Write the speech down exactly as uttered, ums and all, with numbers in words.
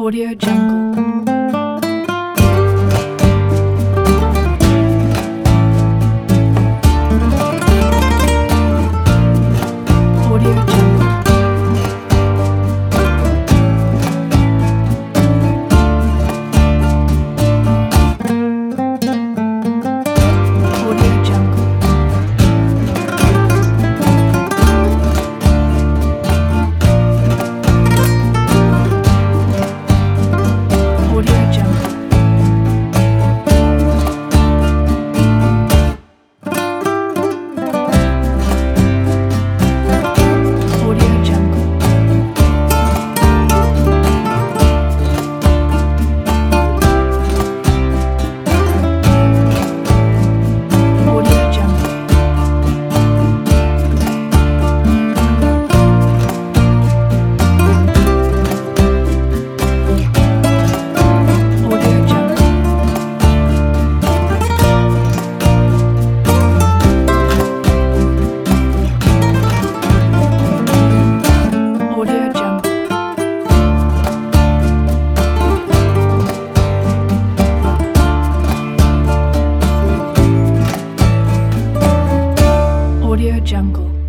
Audio Jungle. Audio Jungle. Audio Jungle. Audio Jungle. Audio Jungle. Audio Jungle. Audio Jungle. Audio Jungle. Audio Jungle.